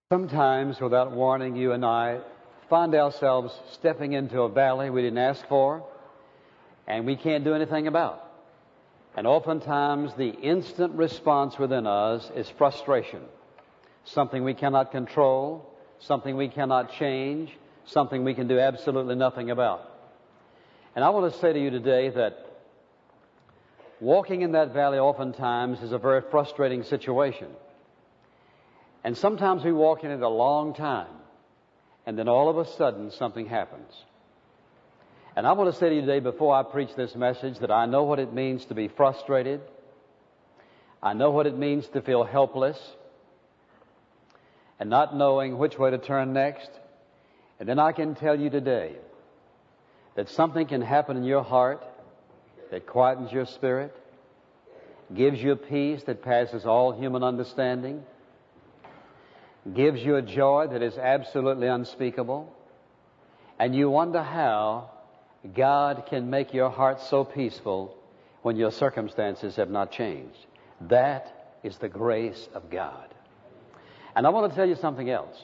Sometimes, without warning, you and I find ourselves stepping into a valley we didn't ask for and we can't do anything about. And oftentimes, the instant response within us is frustration. Something we cannot control, something we cannot change, something we can do absolutely nothing about. And I want to say to you today that walking in that valley oftentimes is a very frustrating situation. And sometimes we walk in it a long time, and then all of a sudden something happens. And I want to say to you today, before I preach this message, that I know what it means to be frustrated. I know what it means to feel helpless and not knowing which way to turn next. And then I can tell you today that something can happen in your heart that quietens your spirit, gives you a peace that passes all human understanding, gives you a joy that is absolutely unspeakable, and you wonder how God can make your heart so peaceful when your circumstances have not changed. That is the grace of God. And I want to tell you something else.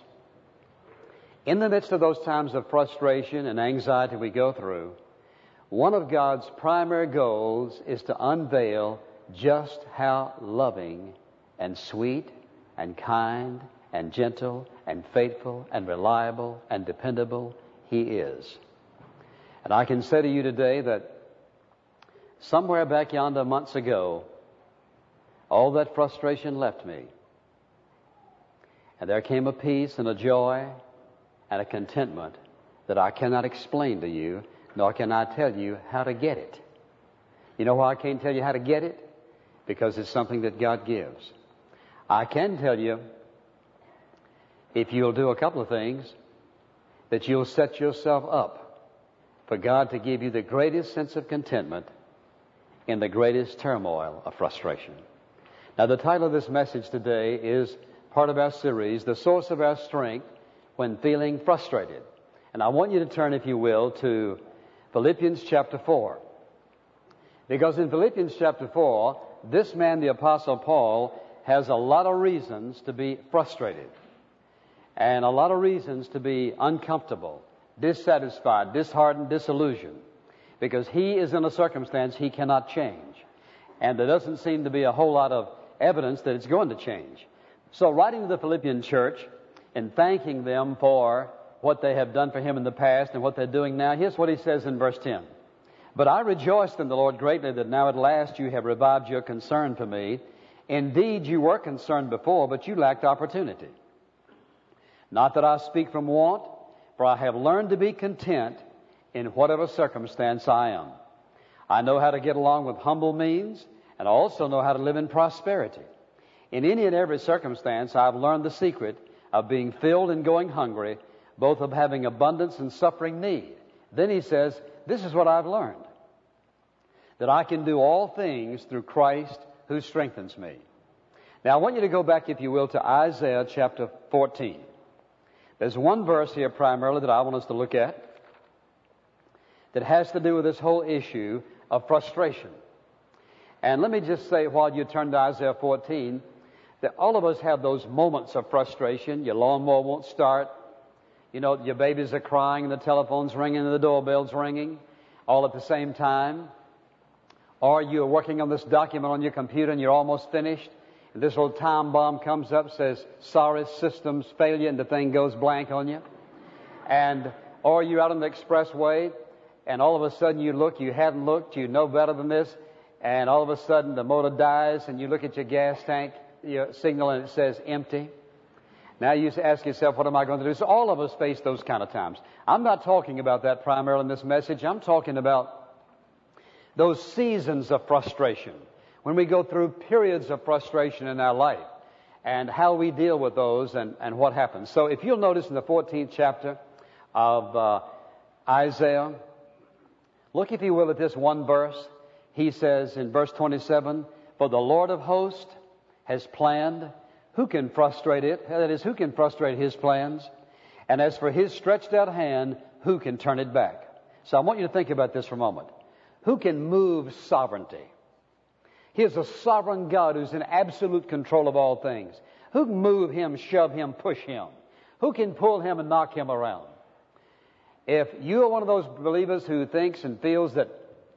In the midst of those times of frustration and anxiety we go through, one of God's primary goals is to unveil just how loving and sweet and kind and gentle and faithful and reliable and dependable He is. And I can say to you today that somewhere back yonder months ago, all that frustration left me. And there came a peace and a joy and a contentment that I cannot explain to you, nor can I tell you how to get it. You know why I can't tell you how to get it? Because it's something that God gives. I can tell you, if you'll do a couple of things, that you'll set yourself up for God to give you the greatest sense of contentment in the greatest turmoil of frustration. Now, the title of this message today is part of our series, The Source of Our Strength When Feeling Frustrated. And I want you to turn, if you will, to Philippians chapter 4. Because in Philippians chapter 4, this man, the Apostle Paul, has a lot of reasons to be frustrated. And a lot of reasons to be uncomfortable, dissatisfied, disheartened, disillusioned. Because he is in a circumstance he cannot change. And there doesn't seem to be a whole lot of evidence that it's going to change. So writing to the Philippian church and thanking them for what they have done for him in the past and what they're doing now, here's what he says in verse 10. But I rejoiced in the Lord greatly that now at last you have revived your concern for me. Indeed, you were concerned before, but you lacked opportunity. Not that I speak from want, for I have learned to be content in whatever circumstance I am. I know how to get along with humble means, and I also know how to live in prosperity. In any and every circumstance, I've learned the secret of being filled and going hungry, both of having abundance and suffering need. Then he says, this is what I've learned, that I can do all things through Christ who strengthens me. Now, I want you to go back, if you will, to Isaiah chapter 14. There's one verse here primarily that I want us to look at that has to do with this whole issue of frustration. And let me just say, while you turn to Isaiah 14, that all of us have those moments of frustration. Your lawnmower won't start. You know, your babies are crying and the telephone's ringing and the doorbell's ringing all at the same time. Or you're working on this document on your computer and you're almost finished. And this little time bomb comes up, says, sorry, systems failure, and the thing goes blank on you. Or you're out on the expressway, and all of a sudden you look, you hadn't looked, you know better than this, and all of a sudden the motor dies, and you look at your gas tank, your signal, and it says empty. Now you ask yourself, what am I going to do? So all of us face those kind of times. I'm not talking about that primarily in this message. I'm talking about those seasons of frustration, when we go through periods of frustration in our life, and how we deal with those and what happens. So if you'll notice in the 14th chapter of Isaiah, look, if you will, at this one verse. He says in verse 27, for the Lord of hosts has planned, who can frustrate it? That is, who can frustrate His plans? And as for His stretched out hand, who can turn it back? So I want you to think about this for a moment. Who can move sovereignty? He is a sovereign God who's in absolute control of all things. Who can move him, shove him, push him? Who can pull him and knock him around? If you are one of those believers who thinks and feels that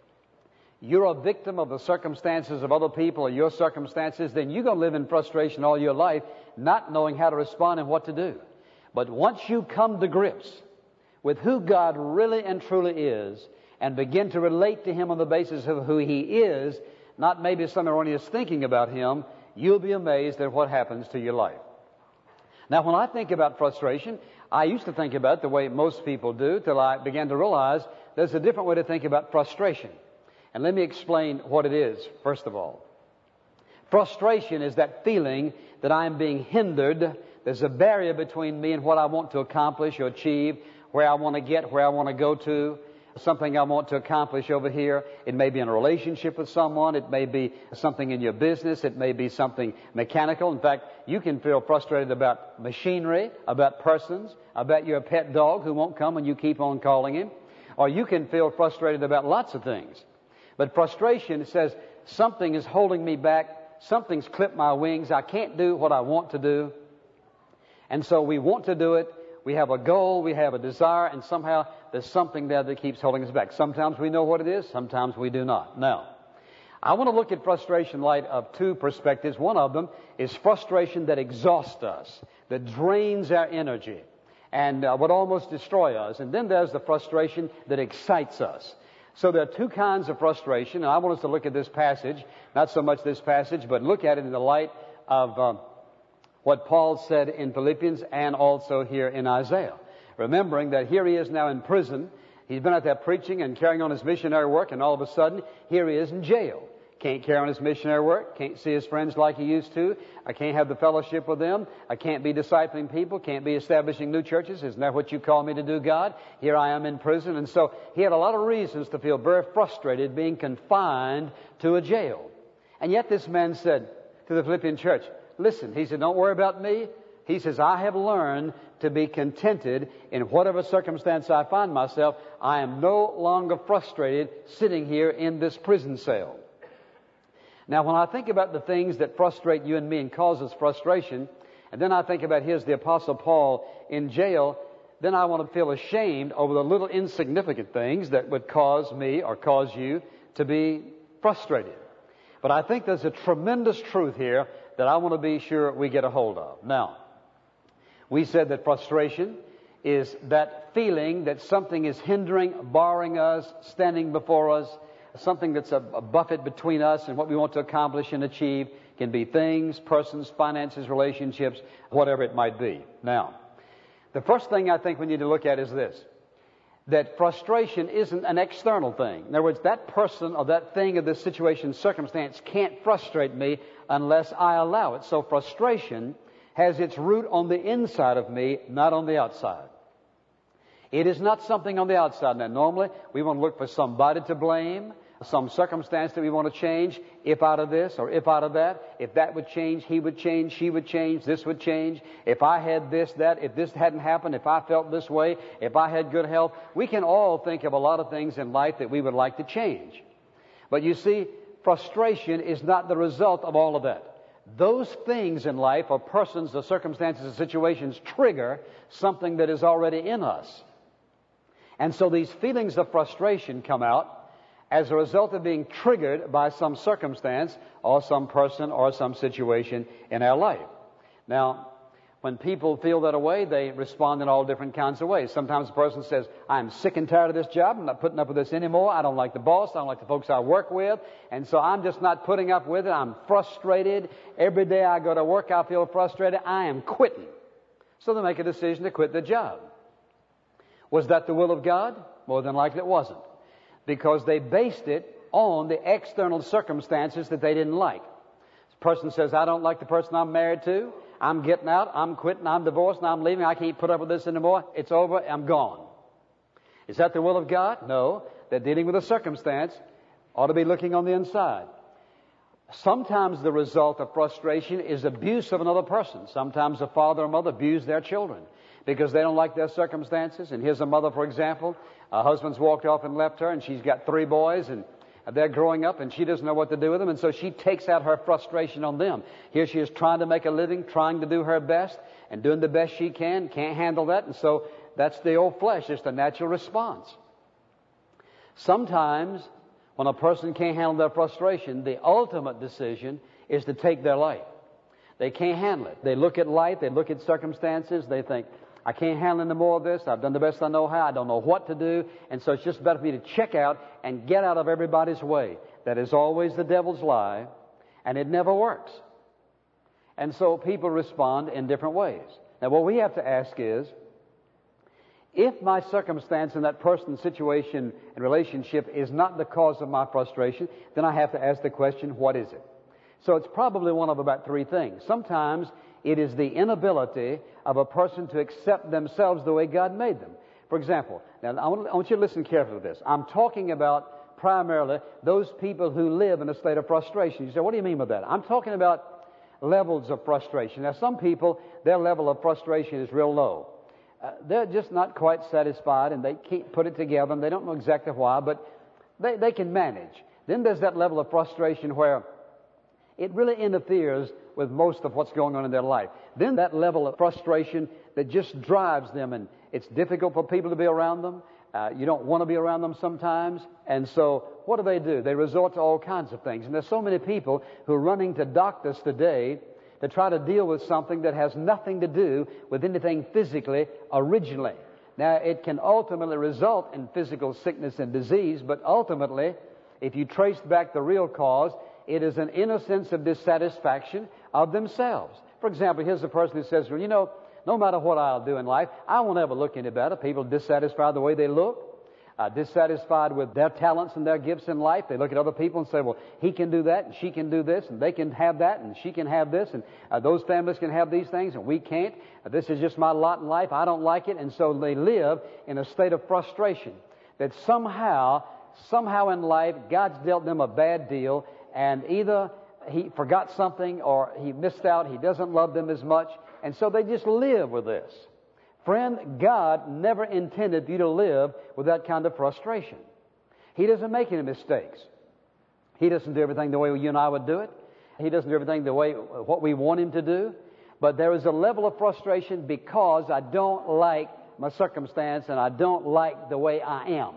you're a victim of the circumstances of other people or your circumstances, then you're going to live in frustration all your life, not knowing how to respond and what to do. But once you come to grips with who God really and truly is and begin to relate to Him on the basis of who He is, not maybe some erroneous thinking about Him, you'll be amazed at what happens to your life. Now, when I think about frustration, I used to think about it the way most people do till I began to realize there's a different way to think about frustration. And let me explain what it is, first of all. Frustration is that feeling that I'm being hindered. There's a barrier between me and what I want to accomplish or achieve, where I want to get, where I want to go to, something I want to accomplish over here. It may be in a relationship with someone. It may be something in your business. It may be something mechanical. In fact, you can feel frustrated about machinery, about persons, about your pet dog who won't come when you keep on calling him. Or you can feel frustrated about lots of things. But frustration says something is holding me back. Something's clipped my wings. I can't do what I want to do. And so we want to do it. We have a goal. We have a desire. And somehow there's something there that keeps holding us back. Sometimes we know what it is. Sometimes we do not. Now, I want to look at frustration in light of two perspectives. One of them is frustration that exhausts us, that drains our energy, and would almost destroy us. And then there's the frustration that excites us. So there are two kinds of frustration, and I want us to look at this passage, not so much this passage, but look at it in the light of what Paul said in Philippians and also here in Isaiah. Remembering that here he is now in prison. He's been out there preaching and carrying on his missionary work, and all of a sudden, here he is in jail. Can't carry on his missionary work, can't see his friends like he used to. I can't have the fellowship with them. I can't be discipling people, can't be establishing new churches. Isn't that what you call me to do, God? Here I am in prison. And so he had a lot of reasons to feel very frustrated being confined to a jail. And yet this man said to the Philippian church, listen, he said, don't worry about me. He says, I have learned to be contented in whatever circumstance I find myself. I am no longer frustrated sitting here in this prison cell. Now, when I think about the things that frustrate you and me and cause us frustration, and then I think about here's the Apostle Paul in jail, then I want to feel ashamed over the little insignificant things that would cause me or cause you to be frustrated. But I think there's a tremendous truth here that I want to be sure we get a hold of. Now, we said that frustration is that feeling that something is hindering, barring us, standing before us, something that's a buffet between us and what we want to accomplish and achieve. Can be things, persons, finances, relationships, whatever it might be. Now, the first thing I think we need to look at is this, that frustration isn't an external thing. In other words, that person or that thing or this situation, circumstance can't frustrate me unless I allow it. So frustration has its root on the inside of me, not on the outside. It is not something on the outside. Now, normally, we want to look for somebody to blame, some circumstance that we want to change, if out of this or if out of that. If that would change, he would change, she would change, this would change. If I had this, that, if this hadn't happened, if I felt this way, if I had good health. We can all think of a lot of things in life that we would like to change. But you see, frustration is not the result of all of that. Those things in life, or persons, or circumstances, or situations, trigger something that is already in us. And so these feelings of frustration come out as a result of being triggered by some circumstance or some person or some situation in our life. Now, when people feel that way, they respond in all different kinds of ways. Sometimes a person says, I'm sick and tired of this job. I'm not putting up with this anymore. I don't like the boss. I don't like the folks I work with. And so I'm just not putting up with it. I'm frustrated. Every day I go to work, I feel frustrated. I am quitting. So they make a decision to quit the job. Was that the will of God? More than likely it wasn't. Because they based it on the external circumstances that they didn't like. This person says, I don't like the person I'm married to. I'm getting out. I'm quitting. I'm divorced. And I'm leaving. I can't put up with this anymore. It's over. I'm gone. Is that the will of God? No. They're dealing with a circumstance. Ought to be looking on the inside. Sometimes the result of frustration is abuse of another person. Sometimes a father or mother abuse their children because they don't like their circumstances. And here's a mother, for example. Her husband's walked off and left her, and she's got 3 boys, and they're growing up and she doesn't know what to do with them, and so she takes out her frustration on them. Here she is trying to make a living, trying to do her best, and doing the best she can, can't handle that, and so that's the old flesh. It's the natural response. Sometimes, when a person can't handle their frustration, the ultimate decision is to take their life. They can't handle it. They look at life, they look at circumstances, they think, I can't handle any more of this. I've done the best I know how. I don't know what to do. And so it's just better for me to check out and get out of everybody's way. That is always the devil's lie, and it never works. And so people respond in different ways. Now, what we have to ask is, if my circumstance and that person's situation and relationship is not the cause of my frustration, then I have to ask the question, what is it? So it's probably one of about three things. Sometimes it is the inability of a person to accept themselves the way God made them. For example, now I want you to listen carefully to this. I'm talking about primarily those people who live in a state of frustration. You say, what do you mean by that? I'm talking about levels of frustration. Now, some people, their level of frustration is real low. They're just not quite satisfied, and they can't put it together, and they don't know exactly why, but they can manage. Then there's that level of frustration where it really interferes with most of what's going on in their life. Then that level of frustration that just drives them, and it's difficult for people to be around them. You don't want to be around them sometimes. And so what do? They resort to all kinds of things. And there's so many people who are running to doctors today to try to deal with something that has nothing to do with anything physically originally. Now, it can ultimately result in physical sickness and disease, but ultimately, if you trace back the real cause, it is an inner sense of dissatisfaction of themselves. For example, here's a person who says, well, you know, no matter what I'll do in life, I won't ever look any better. People dissatisfied the way they look, dissatisfied with their talents and their gifts in life. They look at other people and say, well, he can do that, and she can do this, and they can have that, and she can have this, and those families can have these things, and we can't. This is just my lot in life. I don't like it. And so they live in a state of frustration that somehow in life, God's dealt them a bad deal, and either he forgot something or he missed out, he doesn't love them as much, and so they just live with this. Friend, God never intended you to live with that kind of frustration. He doesn't make any mistakes. He doesn't do everything the way you and I would do it. He doesn't do everything the way what we want him to do. But there is a level of frustration because I don't like my circumstance and I don't like the way I am.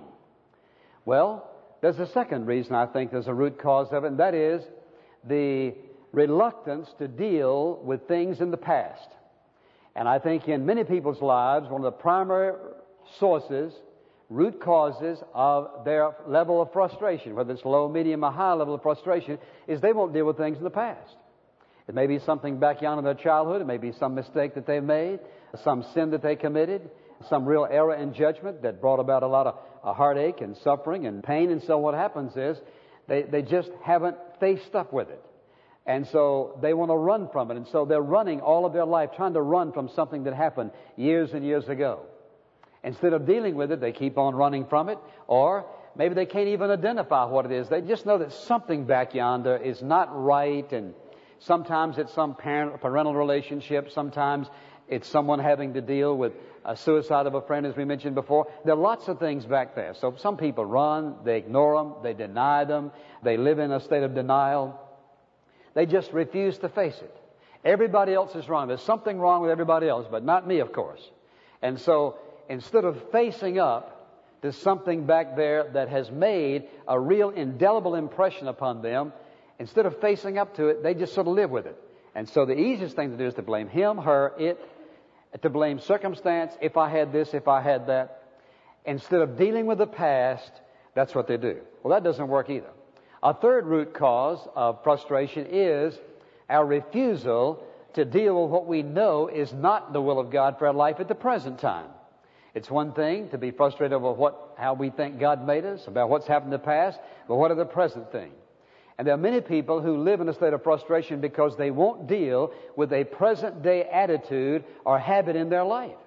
Well, there's a second reason I think there's a root cause of it, and that is the reluctance to deal with things in the past. And I think in many people's lives, one of the primary sources, root causes of their level of frustration, whether it's low, medium, or high level of frustration, is they won't deal with things in the past. It may be something back young in their childhood. It may be some mistake that they've made, some sin that they committed, some real error in judgment that brought about a lot of heartache and suffering and pain. And so what happens is they just haven't faced up with it. And so they want to run from it. And so they're running all of their life, trying to run from something that happened years and years ago. Instead of dealing with it, they keep on running from it. Or maybe they can't even identify what it is. They just know that something back yonder is not right. And sometimes it's some parental relationship. Sometimes it's someone having to deal with a suicide of a friend, as we mentioned before. There are lots of things back there. So some people run, they ignore them, they deny them, they live in a state of denial. They just refuse to face it. Everybody else is wrong. There's something wrong with everybody else, but not me, of course. And so instead of facing up to something back there that has made a real indelible impression upon them, instead of facing up to it, they just sort of live with it. And so the easiest thing to do is to blame him, her, it, to blame circumstance, if I had this, if I had that. Instead of dealing with the past, that's what they do. Well, that doesn't work either. A third root cause of frustration is our refusal to deal with what we know is not the will of God for our life at the present time. It's one thing to be frustrated over how we think God made us, about what's happened in the past, but what are the present thing? And there are many people who live in a state of frustration because they won't deal with a present-day attitude or habit in their life.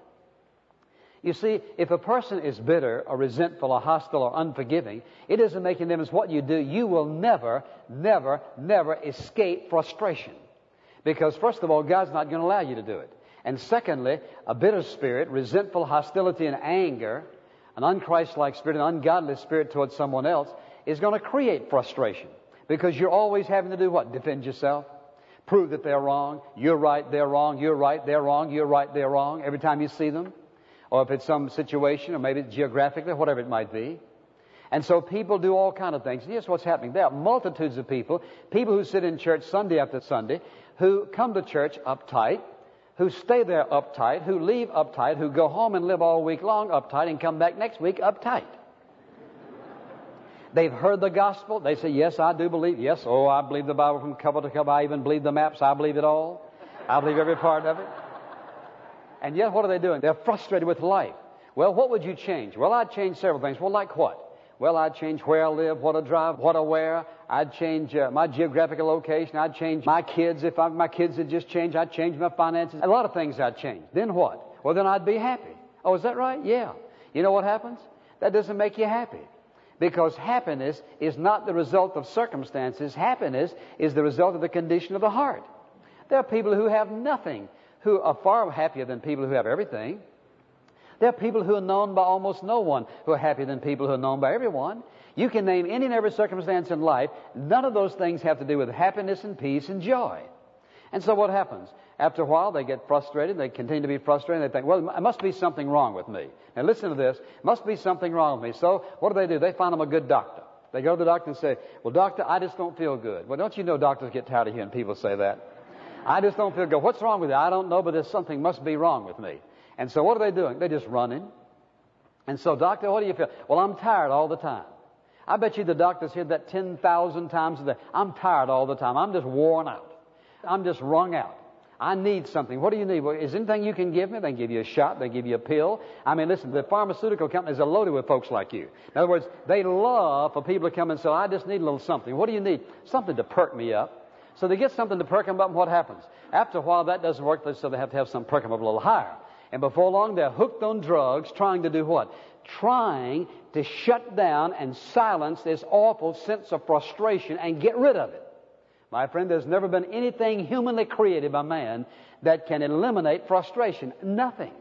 You see, if a person is bitter or resentful or hostile or unforgiving, it doesn't make any difference what you do. You will never, never, never escape frustration. Because, first of all, God's not going to allow you to do it. And secondly, a bitter spirit, resentful hostility and anger, an unchristlike spirit, an ungodly spirit towards someone else, is going to create frustration because you're always having to do what? Defend yourself. Prove that they're wrong. You're right, they're wrong. You're right, they're wrong. You're right, they're wrong. Every time you see them. Or if it's some situation, or maybe geographically, whatever it might be. And so people do all kind of things. And here's what's happening. There are multitudes of people who sit in church Sunday after Sunday, who come to church uptight, who stay there uptight, who leave uptight, who go home and live all week long uptight and come back next week uptight. They've heard the gospel. They say, yes, I do believe. Yes, I believe the Bible from cover to cover. I even believe the maps. I believe it all. I believe every part of it. And yet, what are they doing? They're frustrated with life. Well, what would you change? Well, I'd change several things. Well, like what? Well, I'd change where I live, what I drive, what I wear. I'd change my geographical location. I'd change my kids. If my kids had just changed, I'd change my finances. A lot of things I'd change. Then what? Well, then I'd be happy. Oh, is that right? Yeah. You know what happens? That doesn't make you happy. Because happiness is not the result of circumstances. Happiness is the result of the condition of the heart. There are people who have nothing who are far happier than people who have everything. There are people who are known by almost no one who are happier than people who are known by everyone. You can name any and every circumstance in life. None of those things have to do with happiness and peace and joy. And so what happens? After a while, they get frustrated. They continue to be frustrated. They think, well, it must be something wrong with me. Now listen to this. Must be something wrong with me. So what do? They find them a good doctor. They go to the doctor and say, well, doctor, I just don't feel good. Well, don't you know doctors get tired of hearing people say that? I just don't feel good. What's wrong with you? I don't know, but there's something must be wrong with me. And so what are they doing? They're just running. And so, doctor, what do you feel? Well, I'm tired all the time. I bet you the doctor's heard that 10,000 times a day. I'm tired all the time. I'm just worn out. I'm just wrung out. I need something. What do you need? Well, is there anything you can give me? They can give you a shot. They give you a pill. I mean, listen, the pharmaceutical companies are loaded with folks like you. In other words, they love for people to come and say, I just need a little something. What do you need? Something to perk me up. So they get something to perk them up, and what happens? After a while, that doesn't work, so they have to have some perk them up a little higher. And before long, they're hooked on drugs, trying to do what? Trying to shut down and silence this awful sense of frustration and get rid of it. My friend, there's never been anything humanly created by man that can eliminate frustration. Nothing.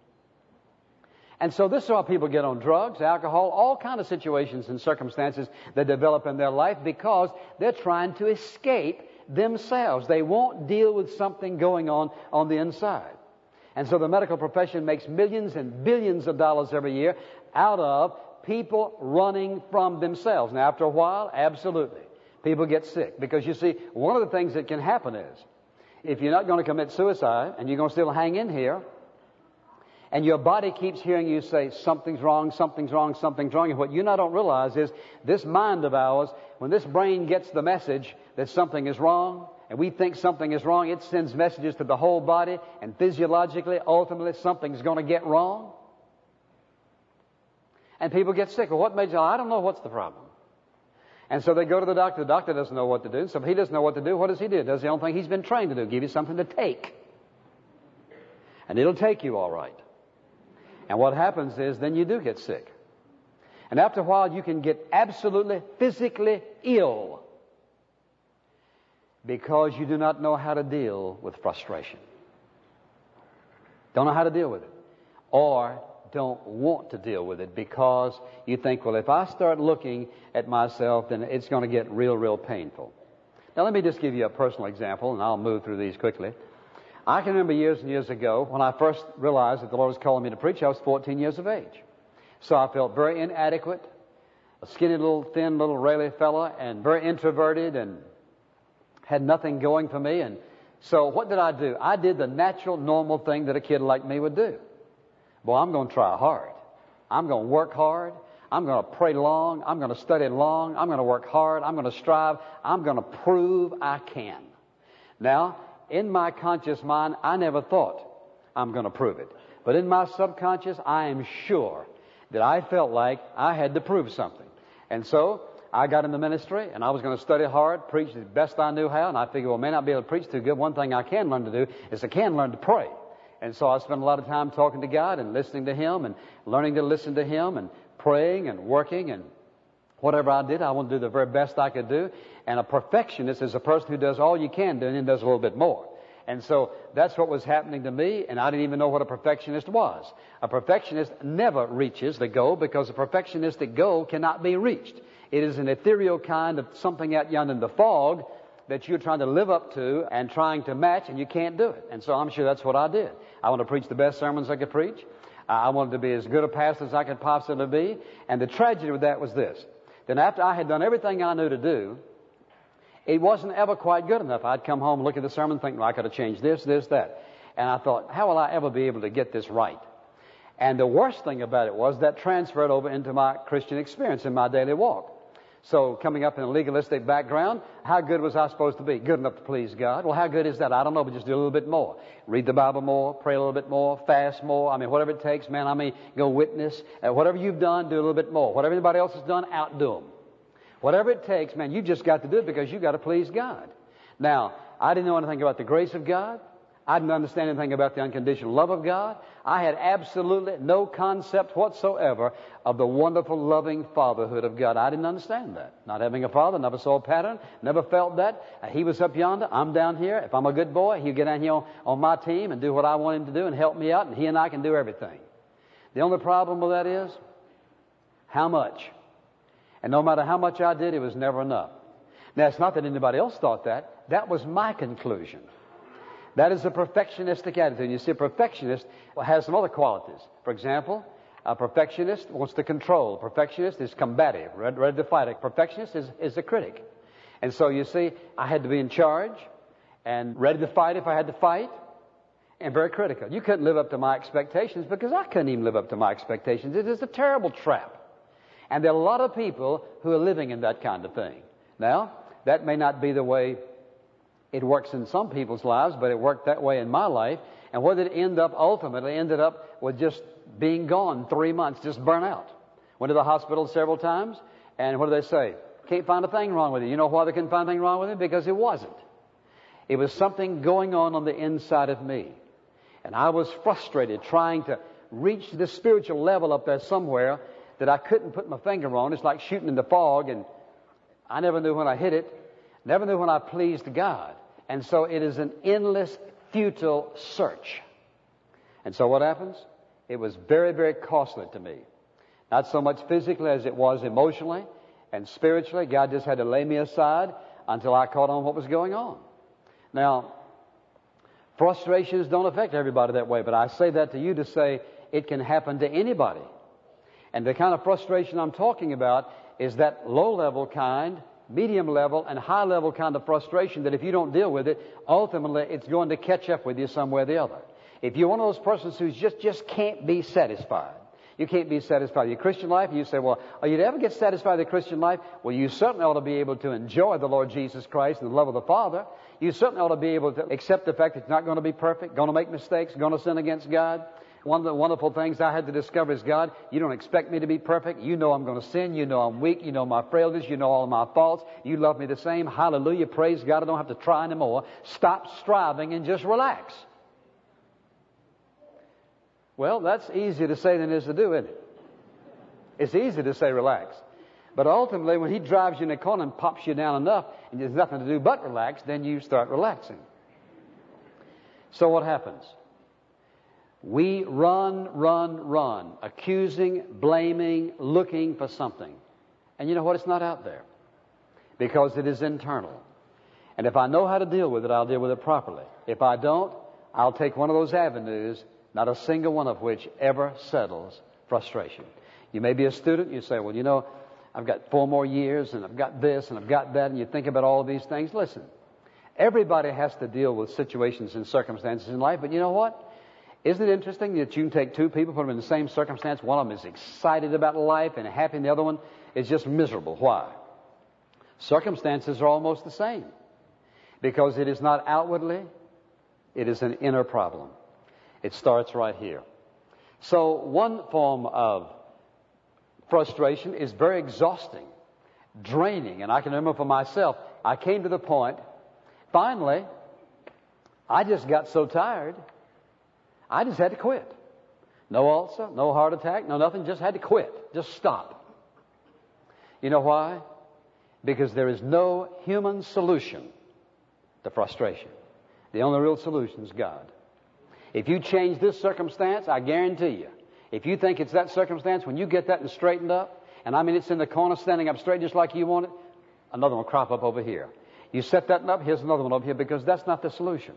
And so this is why people get on drugs, alcohol, all kinds of situations and circumstances that develop in their life because they're trying to escape themselves. They won't deal with something going on the inside. And so the medical profession makes millions and billions of dollars every year out of people running from themselves. Now, after a while, absolutely, people get sick. Because you see, one of the things that can happen is, if you're not going to commit suicide and you're going to still hang in here, and your body keeps hearing you say, something's wrong, something's wrong, something's wrong. And what you don't realize is this mind of ours, when this brain gets the message that something is wrong, and we think something is wrong, it sends messages to the whole body, and physiologically, ultimately, something's going to get wrong. And people get sick. Well, what made you? I don't know what's the problem. And so they go to the doctor. The doctor doesn't know what to do. So if he doesn't know what to do, what does he do? Does the only thing he's been trained to do, give you something to take. And it'll take you all right. And what happens is then you do get sick. And after a while you can get absolutely physically ill because you do not know how to deal with frustration. Don't know how to deal with it. Or don't want to deal with it because you think, well, if I start looking at myself, then it's going to get real painful. Now let me just give you a personal example, and I'll move through these quickly. I can remember years and years ago when I first realized that the Lord was calling me to preach. I was 14 years of age. So I felt very inadequate, a skinny little, thin little Rayleigh fella, and very introverted and had nothing going for me. And so what did I do? I did the natural, normal thing that a kid like me would do. Boy, I'm going to try hard. I'm going to work hard. I'm going to pray long. I'm going to study long. I'm going to work hard. I'm going to strive. I'm going to prove I can. Now, in my conscious mind, I never thought I'm going to prove it. But in my subconscious, I am sure that I felt like I had to prove something. And so I got in the ministry, and I was going to study hard, preach the best I knew how, and I figured, well, I may not be able to preach too good. One thing I can learn to do is I can learn to pray. And so I spent a lot of time talking to God and listening to Him and learning to listen to Him and praying and working, and whatever I did, I wanted to do the very best I could do. And a perfectionist is a person who does all you can do and then does a little bit more. And so that's what was happening to me, and I didn't even know what a perfectionist was. A perfectionist never reaches the goal because a perfectionistic goal cannot be reached. It is an ethereal kind of something out yonder in the fog that you're trying to live up to and trying to match, and you can't do it. And so I'm sure that's what I did. I want to preach the best sermons I could preach. I wanted to be as good a pastor as I could possibly be. And the tragedy with that was this. Then after I had done everything I knew to do, it wasn't ever quite good enough. I'd come home, look at the sermon, think, well, I could have changed this, that. And I thought, how will I ever be able to get this right? And the worst thing about it was that transferred over into my Christian experience in my daily walk. So coming up in a legalistic background, how good was I supposed to be? Good enough to please God. Well, how good is that? I don't know, but just do a little bit more. Read the Bible more, pray a little bit more, fast more. I mean, whatever it takes, man. I mean, go witness. Whatever you've done, do a little bit more. Whatever anybody else has done, outdo them. Whatever it takes, man, you just got to do it because you got to please God. Now, I didn't know anything about the grace of God. I didn't understand anything about the unconditional love of God. I had absolutely no concept whatsoever of the wonderful, loving fatherhood of God. I didn't understand that. Not having a father, never saw a pattern, never felt that. He was up yonder, I'm down here. If I'm a good boy, he'll get down here on my team and do what I want him to do and help me out, and he and I can do everything. The only problem with that is, how much? And no matter how much I did, it was never enough. Now, it's not that anybody else thought that. That was my conclusion. That is a perfectionistic attitude. You see, a perfectionist has some other qualities. For example, a perfectionist wants to control. A perfectionist is combative, ready to fight. A perfectionist is a critic. And so, you see, I had to be in charge and ready to fight if I had to fight, and very critical. You couldn't live up to my expectations because I couldn't even live up to my expectations. It is a terrible trap. And there are a lot of people who are living in that kind of thing. Now, that may not be the way it works in some people's lives, but it worked that way in my life. And what did it end up ultimately? Ended up with just being gone 3 months, just burnt out. Went to the hospital several times, and what do they say? Can't find a thing wrong with it. You know why they couldn't find a thing wrong with it? Because it wasn't. It was something going on the inside of me. And I was frustrated trying to reach this spiritual level up there somewhere that I couldn't put my finger on. It's like shooting in the fog, and I never knew when I hit it, never knew when I pleased God. And so it is an endless, futile search. And so what happens? It was very, very costly to me. Not so much physically as it was emotionally and spiritually. God just had to lay me aside until I caught on what was going on. Now, frustrations don't affect everybody that way, but I say that to you to say it can happen to anybody. And the kind of frustration I'm talking about is that low-level kind, medium-level, and high-level kind of frustration that if you don't deal with it, ultimately it's going to catch up with you some way or the other. If you're one of those persons who just can't be satisfied, you can't be satisfied with your Christian life, you say, well, are you to ever get satisfied with the Christian life? Well, you certainly ought to be able to enjoy the Lord Jesus Christ and the love of the Father. You certainly ought to be able to accept the fact that you're not going to be perfect, going to make mistakes, going to sin against God. One of the wonderful things I had to discover is, God, you don't expect me to be perfect. You know I'm going to sin. You know I'm weak. You know my frailties. You know all of my faults. You love me the same. Hallelujah. Praise God. I don't have to try anymore. Stop striving and just relax. Well, that's easier to say than it is to do, isn't it? It's easy to say relax. But ultimately, when he drives you in the corner and pops you down enough and there's nothing to do but relax, then you start relaxing. So what happens? We run, accusing, blaming, looking for something. And you know what? It's not out there. Because it is internal. And if I know how to deal with it, I'll deal with it properly. If I don't, I'll take one of those avenues, not a single one of which ever settles frustration. You may be a student, you say, well, you know, I've got 4 more years, and I've got this, and I've got that, and you think about all of these things. Listen, everybody has to deal with situations and circumstances in life, but you know what? Isn't it interesting that you can take 2 people, put them in the same circumstance? One of them is excited about life and happy, and the other one is just miserable. Why? Circumstances are almost the same. Because it is not outwardly, it is an inner problem. It starts right here. So one form of frustration is very exhausting, draining. And I can remember for myself, I came to the point, finally, I just got so tired, I just had to quit. No ulcer, no heart attack, no nothing, just had to quit. Just stop. You know why? Because there is no human solution to frustration. The only real solution is God. If you change this circumstance, I guarantee you, if you think it's that circumstance, when you get that and straightened up, and I mean it's in the corner standing up straight just like you want it, another one will crop up over here. You set that one up, here's another one over here, because that's not the solution.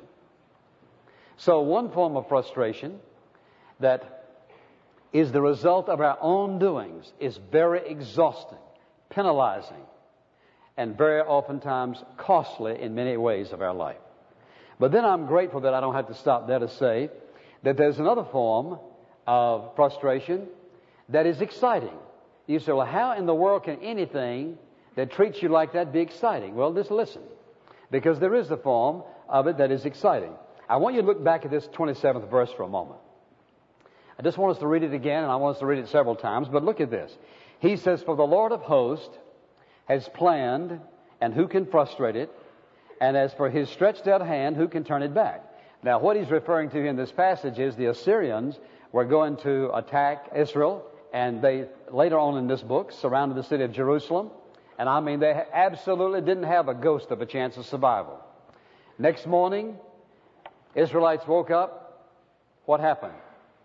So one form of frustration that is the result of our own doings is very exhausting, penalizing, and very oftentimes costly in many ways of our life. But then I'm grateful that I don't have to stop there to say that there's another form of frustration that is exciting. You say, well, how in the world can anything that treats you like that be exciting? Well, just listen, because there is a form of it that is exciting. I want you to look back at this 27th verse for a moment. I just want us to read it again, and I want us to read it several times, but look at this. He says, for the Lord of hosts has planned, and who can frustrate it? And as for his stretched out hand, who can turn it back? Now, what he's referring to in this passage is the Assyrians were going to attack Israel, and they, later on in this book, surrounded the city of Jerusalem. And I mean, they absolutely didn't have a ghost of a chance of survival. Next morning, Israelites woke up. What happened?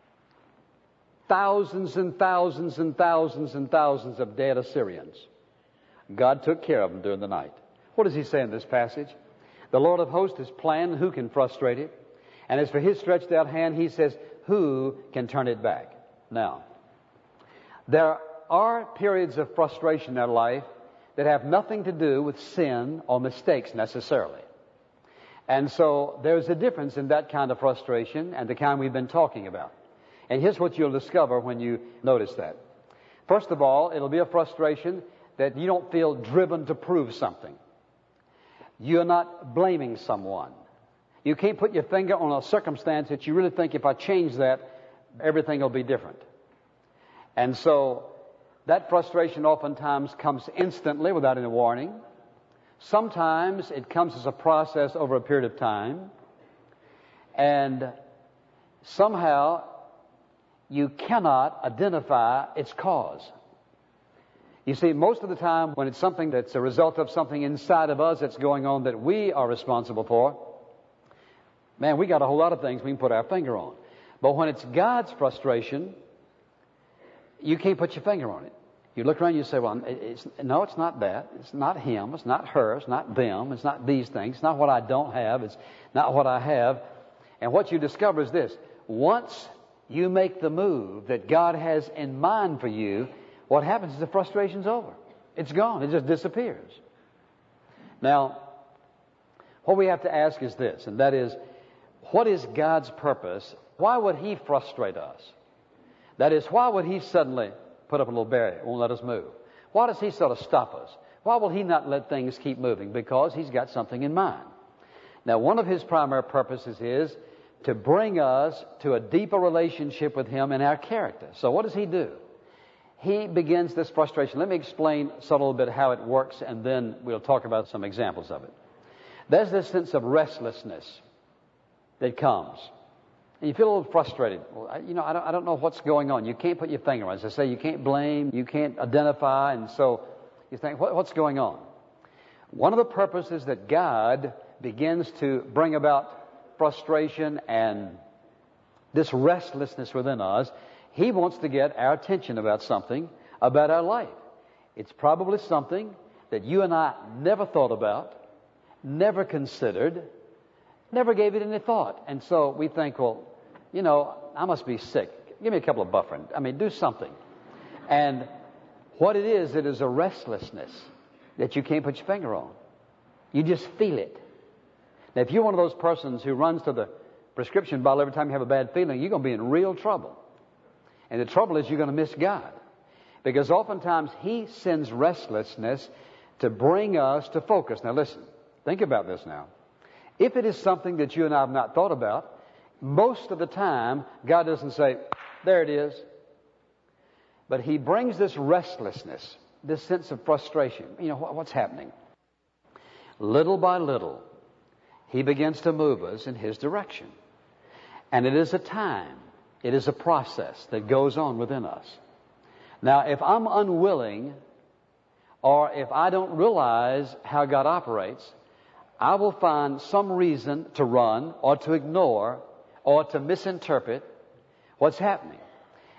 Thousands and thousands and thousands and thousands of dead Assyrians. God took care of them during the night. What does he say in this passage? The Lord of hosts has planned, who can frustrate it? And as for his stretched out hand, he says, who can turn it back? Now, there are periods of frustration in our life that have nothing to do with sin or mistakes necessarily. And so there's a difference in that kind of frustration and the kind we've been talking about. And here's what you'll discover when you notice that. First of all, it'll be a frustration that you don't feel driven to prove something. You're not blaming someone. You can't put your finger on a circumstance that you really think if I change that, everything will be different. And so that frustration oftentimes comes instantly without any warning. Sometimes it comes as a process over a period of time. And somehow you cannot identify its cause. You see, most of the time when it's something that's a result of something inside of us that's going on that we are responsible for, man, we got a whole lot of things we can put our finger on. But when it's God's frustration, you can't put your finger on it. You look around and you say, well, it's not that. It's not him. It's not her. It's not them. It's not these things. It's not what I don't have. It's not what I have. And what you discover is this. Once you make the move that God has in mind for you, what happens is the frustration's over. It's gone. It just disappears. Now, what we have to ask is this, and that is, what is God's purpose? Why would he frustrate us? That is, why would he suddenly put up a little barrier, won't let us move? Why does he sort of stop us? Why will he not let things keep moving? Because he's got something in mind. Now, one of his primary purposes is to bring us to a deeper relationship with him in our character. So what does he do? He begins this frustration. Let me explain a little bit how it works, and then we'll talk about some examples of it. There's this sense of restlessness that comes. And you feel a little frustrated. Well, I don't know what's going on. You can't put your finger on it. As I say, you can't blame, you can't identify, and so you think, what's going on? One of the purposes that God begins to bring about frustration and this restlessness within us, he wants to get our attention about something, about our life. It's probably something that you and I never thought about, never considered, never gave it any thought. And so we think, well, I must be sick. Give me a couple of Bufferin. Do something. And what it is a restlessness that you can't put your finger on. You just feel it. Now, if you're one of those persons who runs to the prescription bottle every time you have a bad feeling, you're going to be in real trouble. And the trouble is you're going to miss God. Because oftentimes he sends restlessness to bring us to focus. Now listen, think about this now. If it is something that you and I have not thought about, most of the time God doesn't say, there it is. But he brings this restlessness, this sense of frustration. What's happening? Little by little, he begins to move us in his direction. And it is a time. It is a process that goes on within us. Now, if I'm unwilling, or if I don't realize how God operates, I will find some reason to run, or to ignore, or to misinterpret what's happening.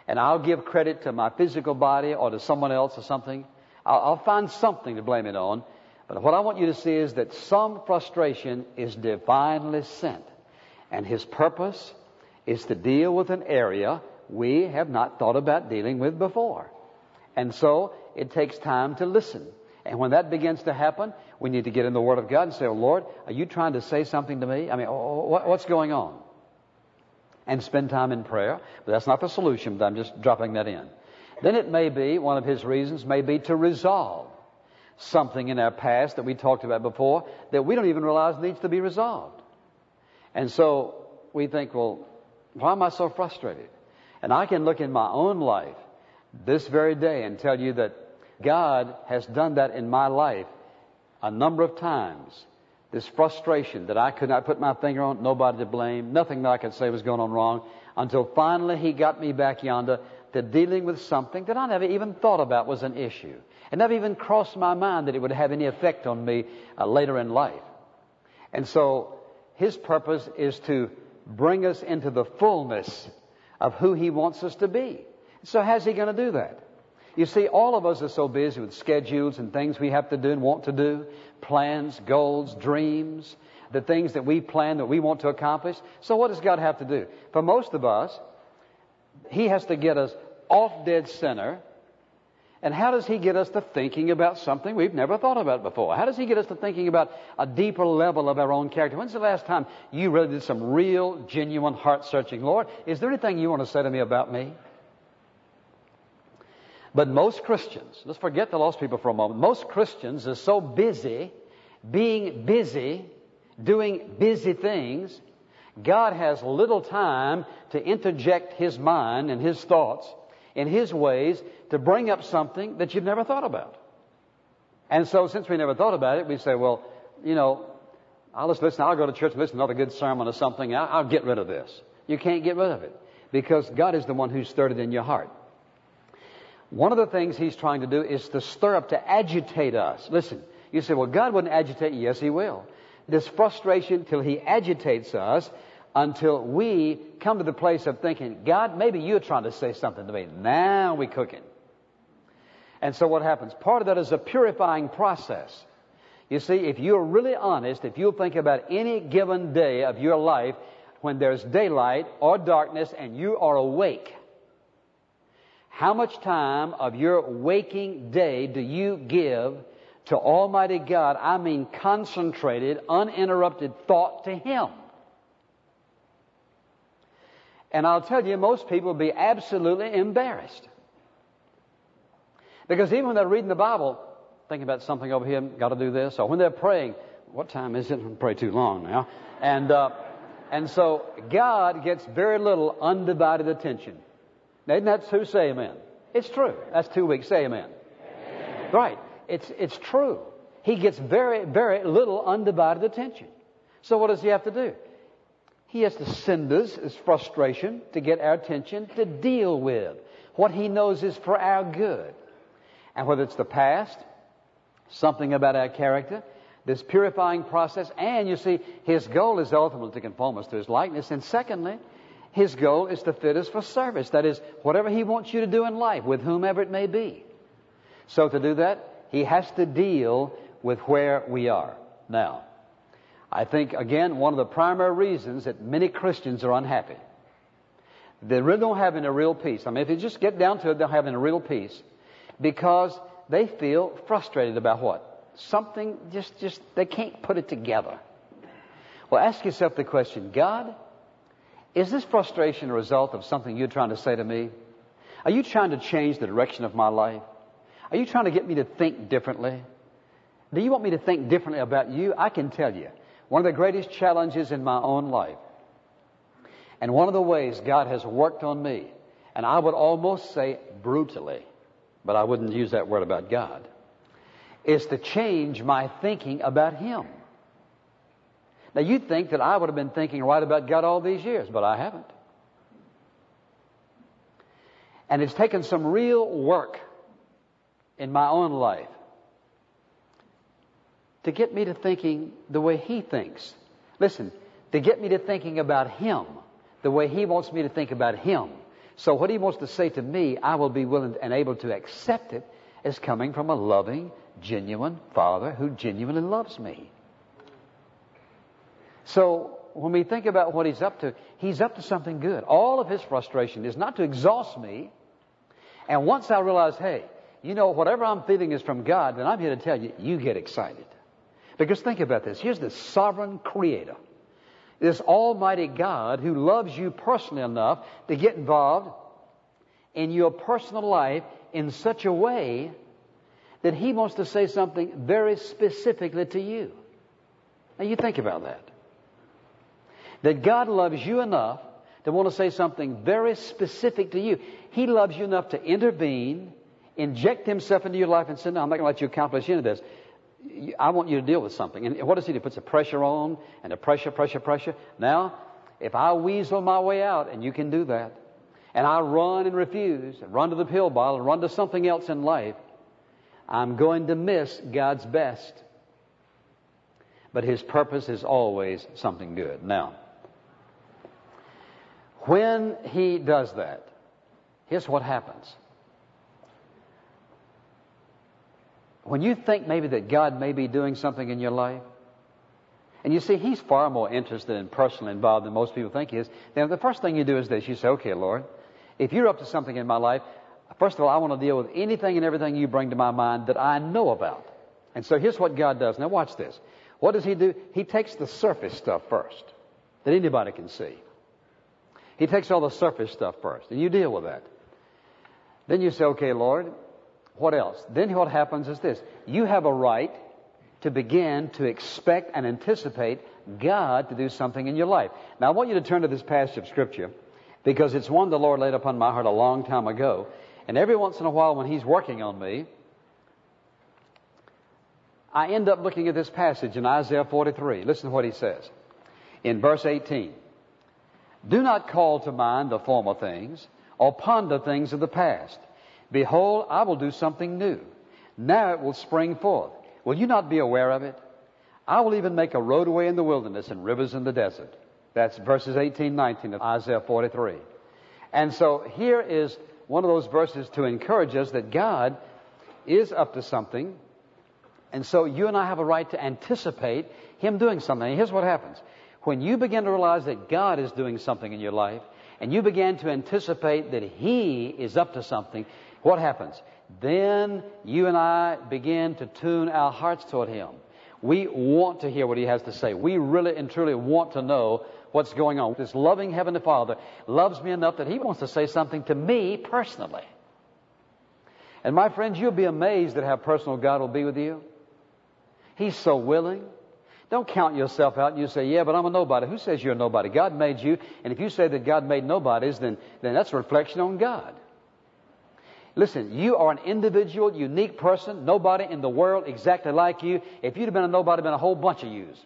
and I'll give credit to my physical body or to someone else or something. I'll find something to blame it on. But what I want you to see is that some frustration is divinely sent. And His purpose is to deal with an area we have not thought about dealing with before. And so it takes time to listen. And when that begins to happen, we need to get in the Word of God and say, oh, Lord, are you trying to say something to me? I mean, what's going on? And spend time in prayer. But that's not the solution, but I'm just dropping that in. Then it may be, one of His reasons may be to resolve something in our past that we talked about before that we don't even realize needs to be resolved. And so we think, well, why am I so frustrated? And I can look in my own life this very day and tell you that God has done that in my life a number of times. This frustration that I could not put my finger on, nobody to blame, nothing that I could say was going on wrong, until finally He got me back yonder to dealing with something that I never even thought about was an issue. It never even crossed my mind that it would have any effect on me later in life. And so His purpose is to bring us into the fullness of who He wants us to be. So how's He going to do that? You see, all of us are so busy with schedules and things we have to do and want to do, plans, goals, dreams, the things that we plan that we want to accomplish. So what does God have to do? For most of us, He has to get us off dead center. And how does He get us to thinking about something we've never thought about before? How does He get us to thinking about a deeper level of our own character? When's the last time you really did some real, genuine, heart-searching? Lord, is there anything you want to say to me about me? But most Christians, let's forget the lost people for a moment. Most Christians are so busy, being busy, doing busy things, God has little time to interject His mind and His thoughts in His ways to bring up something that you've never thought about. And so since we never thought about it, we say, well, you know, I'll just listen. I'll go to church and listen to another good sermon or something. I'll get rid of this. You can't get rid of it because God is the one who stirred it in your heart. One of the things He's trying to do is to stir up, to agitate us. Listen, you say, well, God wouldn't agitate you. Yes, He will. This frustration till He agitates us until we come to the place of thinking, God, maybe you're trying to say something to me. Now we're cooking. And so what happens? Part of that is a purifying process. You see, if you're really honest, if you'll think about any given day of your life when there's daylight or darkness and you are awake, how much time of your waking day do you give to Almighty God? I mean concentrated, uninterrupted thought to Him. And I'll tell you, most people will be absolutely embarrassed. Because even when they're reading the Bible, thinking about something over here, got to do this, or when they're praying, what time is it? I pray too long now. And so God gets very little undivided attention. Now, isn't that true? Say amen. It's true. That's 2 weeks. Say amen. Amen. Right. It's true. He gets very, very little undivided attention. So what does He have to do? He has to send us His frustration to get our attention to deal with what He knows is for our good. And whether it's the past, something about our character, this purifying process, and you see, His goal is ultimately to conform us to His likeness. And secondly, His goal is to fit us for service. That is, whatever He wants you to do in life, with whomever it may be. So to do that, He has to deal with where we are. Now, I think, again, one of the primary reasons that many Christians are unhappy, they really don't have any real peace. I mean, if you just get down to it, they're having a real peace because they feel frustrated about what? Something just they can't put it together. Well, ask yourself the question, God, is this frustration a result of something you're trying to say to me? Are you trying to change the direction of my life? Are you trying to get me to think differently? Do you want me to think differently about you? I can tell you, one of the greatest challenges in my own life, and one of the ways God has worked on me, and I would almost say brutally, but I wouldn't use that word about God, is to change my thinking about Him. Now, you'd think that I would have been thinking right about God all these years, but I haven't. And it's taken some real work in my own life to get me to thinking the way He thinks. Listen, to get me to thinking about Him the way He wants me to think about Him. So what he wants to say to me, I will be willing and able to accept it as coming from a loving, genuine Father who genuinely loves me. So when we think about what he's up to something good. All of his frustration is not to exhaust me. And once I realize, hey, you know, whatever I'm feeling is from God, then I'm here to tell you, you get excited. Because think about this. Here's the sovereign creator. This almighty God who loves you personally enough to get involved in your personal life in such a way that he wants to say something very specifically to you. Now you think about that. That God loves you enough to want to say something very specific to you. He loves you enough to intervene, inject himself into your life and say, no, I'm not going to let you accomplish any of this. I want you to deal with something. And what does he do? He puts a pressure on, and a pressure. Now, if I weasel my way out, and you can do that, and I run and refuse, and run to the pill bottle, and run to something else in life, I'm going to miss God's best. But his purpose is always something good. Now, when he does that, here's what happens. When you think maybe that God may be doing something in your life, and you see he's far more interested and personally involved than most people think he is, then the first thing you do is this. You say, okay, Lord, if you're up to something in my life, first of all, I want to deal with anything and everything you bring to my mind that I know about. And so here's what God does. Now watch this. What does he do? He takes the surface stuff first that anybody can see. He takes all the surface stuff first, and you deal with that. Then you say, okay, Lord, what else? Then what happens is this. You have a right to begin to expect and anticipate God to do something in your life. Now, I want you to turn to this passage of Scripture because it's one the Lord laid upon my heart a long time ago. And every once in a while when he's working on me, I end up looking at this passage in Isaiah 43. Listen to what he says. In verse 18. Do not call to mind the former things or ponder things of the past. Behold, I will do something new. Now it will spring forth. Will you not be aware of it? I will even make a roadway in the wilderness and rivers in the desert. That's verses 18, 19 of Isaiah 43. And so here is one of those verses to encourage us that God is up to something. And so you and I have a right to anticipate him doing something. And here's what happens. When you begin to realize that God is doing something in your life, and you begin to anticipate that he is up to something, what happens? Then you and I begin to tune our hearts toward him. We want to hear what he has to say. We really and truly want to know what's going on. This loving Heavenly Father loves me enough that he wants to say something to me personally. And my friends, you'll be amazed at how personal God will be with you. He's so willing. Don't count yourself out and you say, yeah, but I'm a nobody. Who says you're a nobody? God made you. And if you say that God made nobodies, then that's a reflection on God. Listen, you are an individual, unique person, nobody in the world exactly like you. If you'd have been a nobody, been a whole bunch of yous.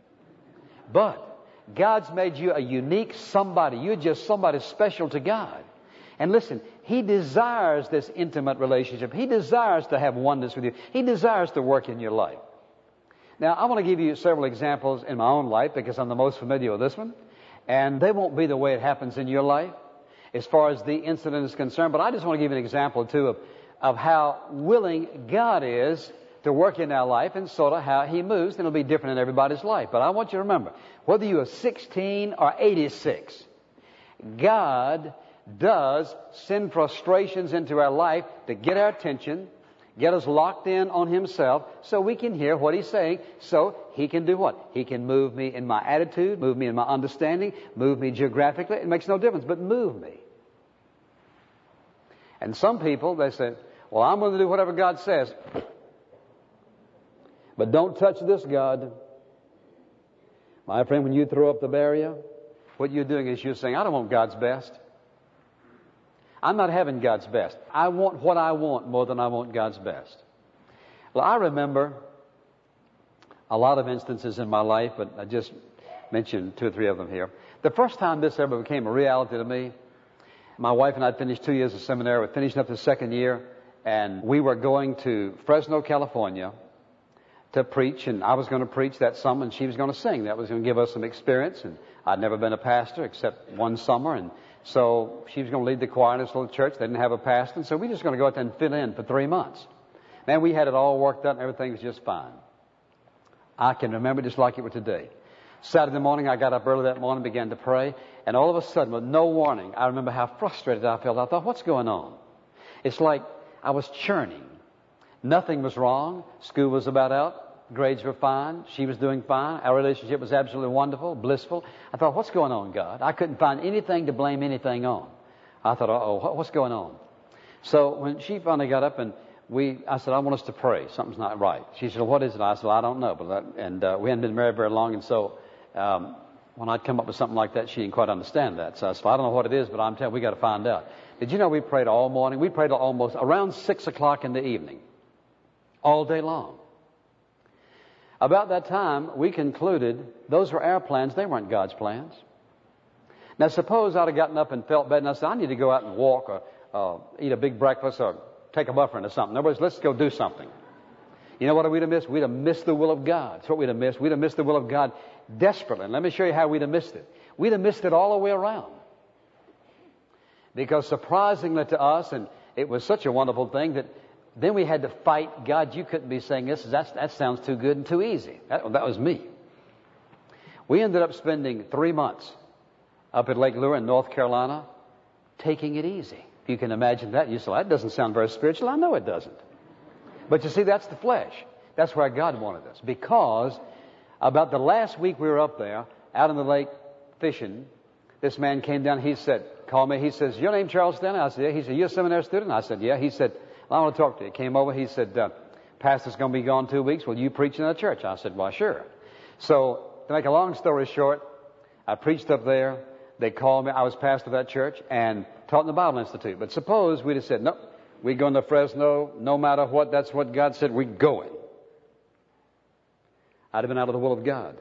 But God's made you a unique somebody. You're just somebody special to God. And listen, he desires this intimate relationship. He desires to have oneness with you. He desires to work in your life. Now, I want to give you several examples in my own life because I'm the most familiar with this one. And they won't be the way it happens in your life as far as the incident is concerned. But I just want to give you an example, too, of how willing God is to work in our life and sort of how he moves. And it'll be different in everybody's life. But I want you to remember, whether you are 16 or 86, God does send frustrations into our life to get our attention, get us locked in on himself so we can hear what he's saying, so he can do what? He can move me in my attitude, move me in my understanding, move me geographically. It makes no difference, but move me. And some people, they say, well, I'm going to do whatever God says. But don't touch this, God. My friend, when you throw up the barrier, what you're doing is you're saying, I don't want God's best. I'm not having God's best. I want what I want more than I want God's best. Well, I remember a lot of instances in my life, but I just mentioned 2 or 3 of them here. The first time this ever became a reality to me, my wife and I finished 2 years of seminary. We're finishing up the second year, and we were going to Fresno, California to preach, and I was going to preach that summer, and she was going to sing. That was going to give us some experience, and I'd never been a pastor except one summer, and So she was going to lead the choir in this little church. They didn't have a pastor, and so we were just going to go out there and fill in for 3 months. Man, we had it all worked out and everything was just fine. I can remember just like it was today. Saturday morning, I got up early that morning, began to pray, and all of a sudden, with no warning, I remember how frustrated I felt. I thought, what's going on? It's like I was churning. Nothing was wrong. School was about out. Grades were fine. She was doing fine. Our relationship was absolutely wonderful, blissful. I thought, what's going on, God? I couldn't find anything to blame anything on. I thought, uh-oh, what's going on? So when she finally got up and I said, I want us to pray. Something's not right. She said, well, what is it? I said, well, I don't know. We hadn't been married very long, and so when I'd come up with something like that, she didn't quite understand that. So I said, well, I don't know what it is, but I'm telling you, we got to find out. Did you know we prayed all morning? We prayed almost around 6 o'clock in the evening, all day long. About that time, we concluded those were our plans. They weren't God's plans. Now, suppose I'd have gotten up and felt bad, and I said, I need to go out and walk or eat a big breakfast or take a muffin or something. In other words, let's go do something. You know what we'd have missed? We'd have missed the will of God. That's what we'd have missed. We'd have missed the will of God desperately. And let me show you how we'd have missed it. We'd have missed it all the way around. Because surprisingly to us, and it was such a wonderful thing that then we had to fight, God, you couldn't be saying this. That sounds too good and too easy. That was me. We ended up spending 3 months up at Lake Lure in North Carolina, taking it easy. If you can imagine that, you say, that doesn't sound very spiritual. I know it doesn't. But you see, that's the flesh. That's where God wanted us. Because about the last week we were up there, out in the lake fishing, this man came down. He said, call me. He says, your name Charles Stanley? I said, yeah. He said, you're a seminary student? I said, yeah. He said, well, I want to talk to you. He came over. He said, Pastor's going to be gone 2 weeks. Will you preach in the church? I said, well, sure. So to make a long story short, I preached up there. They called me. I was pastor of that church and taught in the Bible Institute. But suppose we'd have said, nope, we're going to Fresno. No matter what, that's what God said. We're going. I'd have been out of the will of God.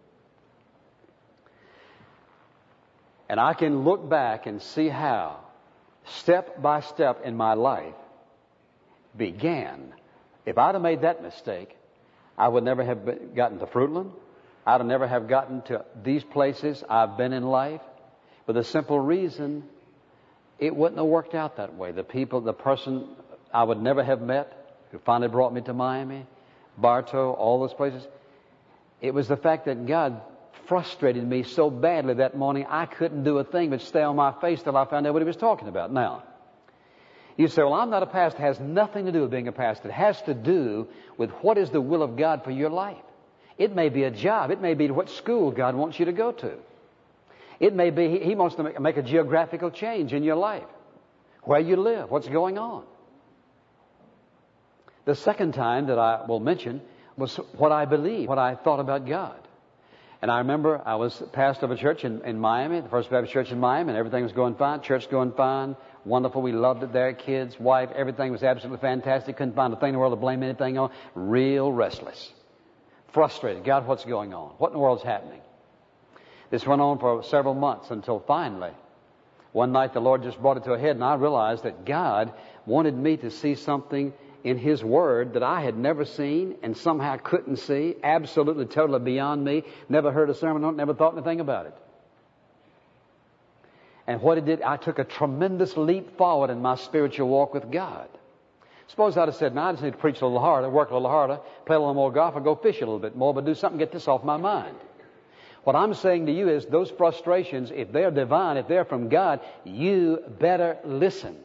And I can look back and see how, step by step in my life, began. If I'd have made that mistake, I would never have gotten to Fruitland. I'd have never have gotten to these places I've been in life. For the simple reason, it wouldn't have worked out that way. The person I would never have met, who finally brought me to Miami, Bartow, all those places, it was the fact that God frustrated me so badly that morning, I couldn't do a thing but stay on my face till I found out what he was talking about. Now, you say, well, I'm not a pastor. It has nothing to do with being a pastor. It has to do with what is the will of God for your life. It may be a job. It may be what school God wants you to go to. It may be He wants to make a geographical change in your life. Where you live, what's going on. The second time that I will mention was what I believed, what I thought about God. And I remember I was pastor of a church in Miami, the First Baptist Church in Miami, and everything was going fine. Church going fine. Wonderful. We loved it there. Kids, wife, everything was absolutely fantastic. Couldn't find a thing in the world to blame anything on. Real restless. Frustrated. God, what's going on? What in the world's happening? This went on for several months until finally, one night the Lord just brought it to a head, and I realized that God wanted me to see something in His Word that I had never seen and somehow couldn't see, absolutely, totally beyond me, never heard a sermon on it, never thought anything about it. And what it did, I took a tremendous leap forward in my spiritual walk with God. Suppose I'd have said, now I just need to preach a little harder, work a little harder, play a little more golf, or go fish a little bit more, but do something to get this off my mind. What I'm saying to you is those frustrations, if they're divine, if they're from God, you better listen.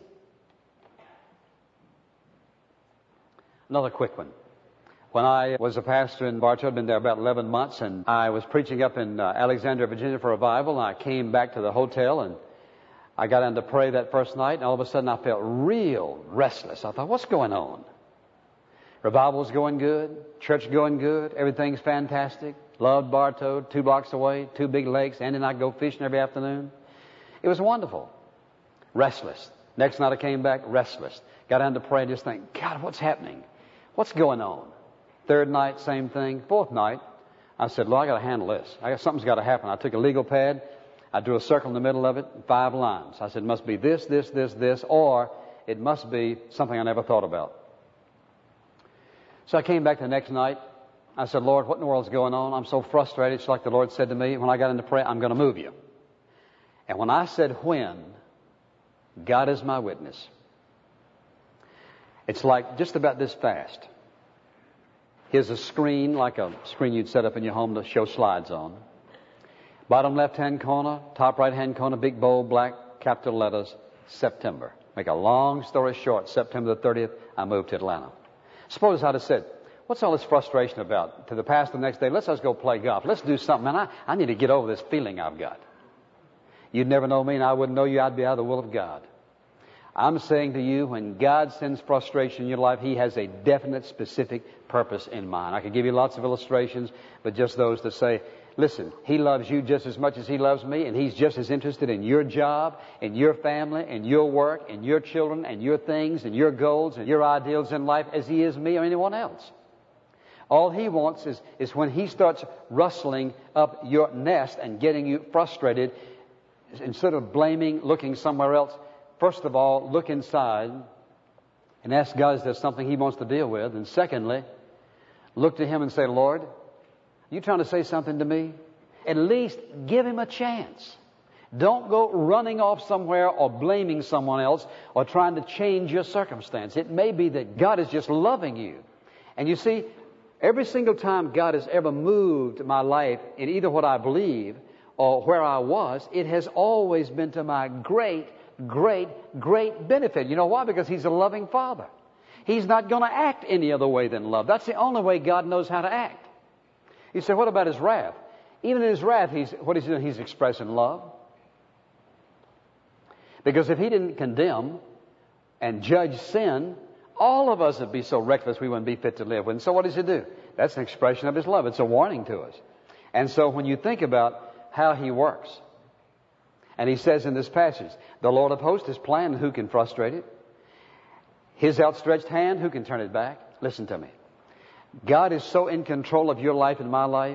Another quick one. When I was a pastor in Bartow, I'd been there about 11 months, and I was preaching up in Alexandria, Virginia for revival, and I came back to the hotel, and I got in to pray that first night, and all of a sudden I felt real restless. I thought, what's going on? Revival's going good, church going good, everything's fantastic. Loved Bartow, 2 blocks away, 2 big lakes. Andy and I go fishing every afternoon. It was wonderful. Restless. Next night I came back, restless. Got in to pray and just think, God, what's happening? What's going on? Third night, same thing. Fourth night, I said, Lord, I got to handle this. Something's got to happen. I took a legal pad. I drew a circle in the middle of it, 5 lines. I said, it must be this, this, this, this, or it must be something I never thought about. So I came back the next night. I said, Lord, what in the world's going on? I'm so frustrated. It's like the Lord said to me when I got into prayer, I'm going to move you. And when I said when, God is my witness. It's like just about this fast. Here's a screen, like a screen you'd set up in your home to show slides on. Bottom left-hand corner, top right-hand corner, big bold black capital letters, September. Make a long story short, September the 30th, I moved to Atlanta. Suppose I'd have said, what's all this frustration about? To the pastor the next day, let's just go play golf. Let's do something. Man, I need to get over this feeling I've got. You'd never know me and I wouldn't know you. I'd be out of the will of God. I'm saying to you, when God sends frustration in your life, He has a definite, specific purpose in mind. I could give you lots of illustrations, but just those to say, listen, He loves you just as much as He loves me, and He's just as interested in your job, in your family, in your work, in your children, and your things, and your goals, and your ideals in life as He is me or anyone else. All He wants is when He starts rustling up your nest and getting you frustrated, instead of blaming, looking somewhere else, first of all, look inside and ask God if there's something He wants to deal with. And secondly, look to Him and say, Lord, you trying to say something to me? At least give Him a chance. Don't go running off somewhere or blaming someone else or trying to change your circumstance. It may be that God is just loving you. And you see, every single time God has ever moved my life in either what I believe or where I was, it has always been to my great benefit. You know why? Because He's a loving Father. He's not going to act any other way than love. That's the only way God knows how to act. You say, what about His wrath? Even in His wrath, what is He doing? He's expressing love. Because if He didn't condemn and judge sin, all of us would be so reckless we wouldn't be fit to live with. And so what does He do? That's an expression of His love. It's a warning to us. And so when you think about how He works, and He says in this passage, the Lord of hosts has planned, who can frustrate it? His outstretched hand, who can turn it back? Listen to me. God is so in control of your life and my life.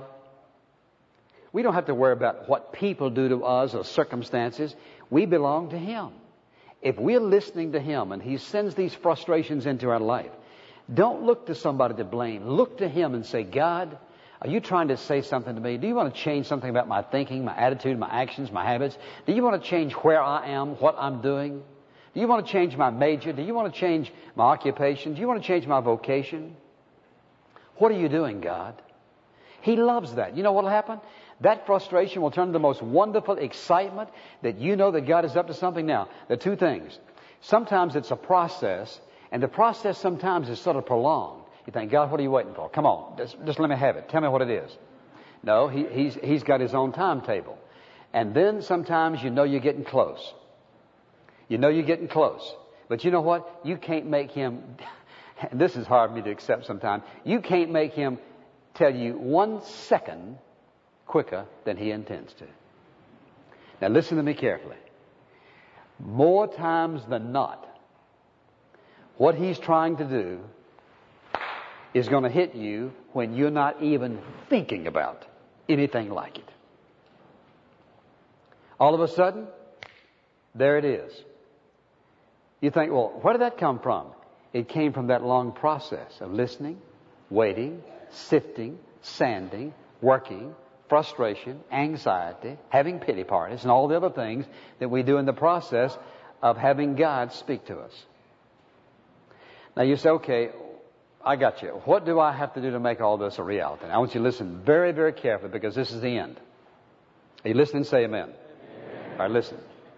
We don't have to worry about what people do to us or circumstances. We belong to Him. If we're listening to Him and He sends these frustrations into our life, don't look to somebody to blame. Look to Him and say, God, are you trying to say something to me? Do you want to change something about my thinking, my attitude, my actions, my habits? Do you want to change where I am, what I'm doing? Do you want to change my major? Do you want to change my occupation? Do you want to change my vocation? What are you doing, God? He loves that. You know what will happen? That frustration will turn to the most wonderful excitement that you know that God is up to something. Now, there are two things. Sometimes it's a process, and the process sometimes is sort of prolonged. You think, God, what are you waiting for? Come on, just let me have it. Tell me what it is. No, he's got His own timetable. And then sometimes you know you're getting close. You know you're getting close. But you know what? You can't make Him, and this is hard for me to accept sometimes, you can't make Him tell you 1 second quicker than He intends to. Now listen to me carefully. More times than not, what He's trying to do is going to hit you when you're not even thinking about anything like it. All of a sudden, there it is. You think, well, where did that come from? It came from that long process of listening, waiting, sifting, sanding, working, frustration, anxiety, having pity parties, and all the other things that we do in the process of having God speak to us. Now you say, okay, I got you. What do I have to do to make all this a reality? And I want you to listen very, very carefully because this is the end. Are you listening? Say amen. Amen. All right, listen.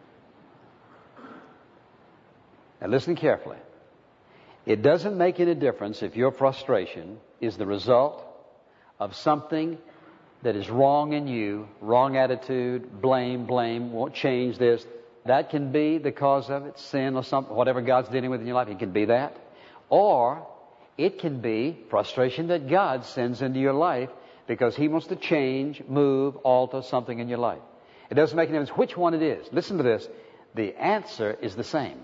Now listen carefully. It doesn't make any difference if your frustration is the result of something that is wrong in you, wrong attitude, blame, won't change this. That can be the cause of it, sin or something, whatever God's dealing with in your life. It can be that. Or it can be frustration that God sends into your life because He wants to change, move, alter something in your life. It doesn't make any difference which one it is. Listen to this. The answer is the same.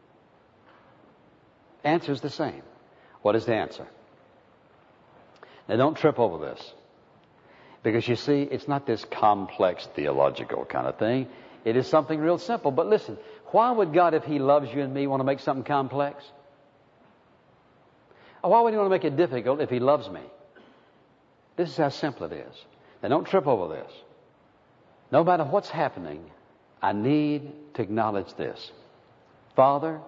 Answer is the same. What is the answer? Now don't trip over this. Because you see, it's not this complex theological kind of thing. It is something real simple. But listen, why would God, if He loves you and me, want to make something complex? Or why would He want to make it difficult if He loves me? This is how simple it is. Now don't trip over this. No matter what's happening, I need to acknowledge this. Father,